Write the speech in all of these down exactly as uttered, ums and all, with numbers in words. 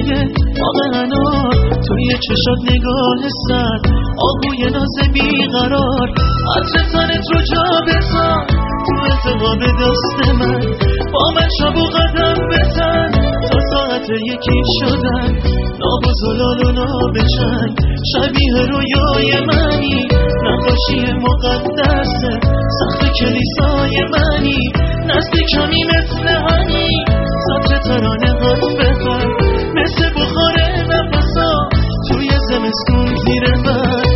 باغ انار، توی چشات نگاه سر، آهوی ناز بیقرار، عطر تنت رو جا بذار تو التهاب دست من، با من شب و قدم بزن تا ساعت یکی شدن، ناب و زلال و نابچنگ شبیه رویای منی، نقاشی مقدسه سقف کلیسای منی، نزدیکمی مثل هنی سطر ترانه هات بخن، مثل بخار نفسا توی زمستون زیر من.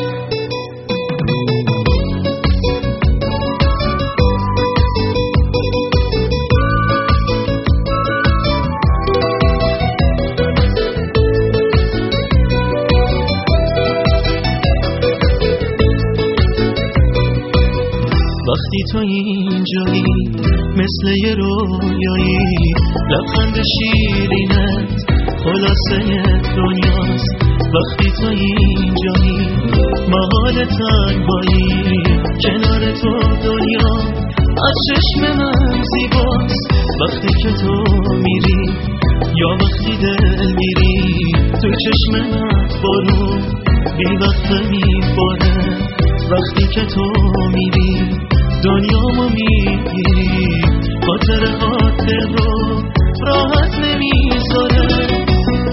وقتی تو اینجایی مثل یه رویایی، لبخند شیرینت خلاصه دنیاست. وقتی تو اینجایی محال تنهایی، کنار تو دنیا از چشم من زیباست. وقتی که تو میری یا وقتی دل میری، تو چشم من بارون بی وقت میباره. وقتی که تو میری دنیامو میگیری، خاطرهات رو راحت نمیذاره.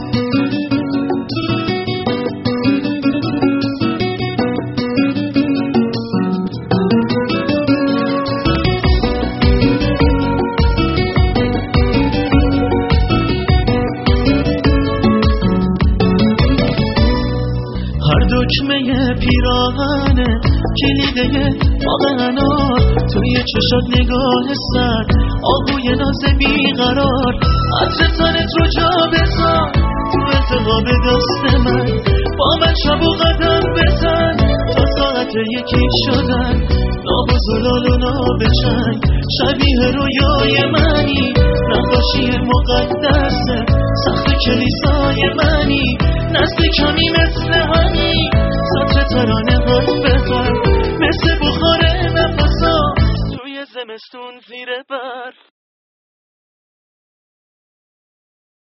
هر دکمه پیراهنه کلیده باغ انار، توی چشات نگاه سر، آهوی ناز بیقرار، عطر تنت رو جا بذار تو التهاب دست من، با من شب و قدم بزن تا ساعت یکی شدن، ناب و زلال و نابچنگ شبیه رویای منی، نقاشی مقدسه سقف کلیسای منی، نزدیکمی مثل هنی سطر ترانه هات بخن، مثل بخار نفسا توی زمستون زیر برف.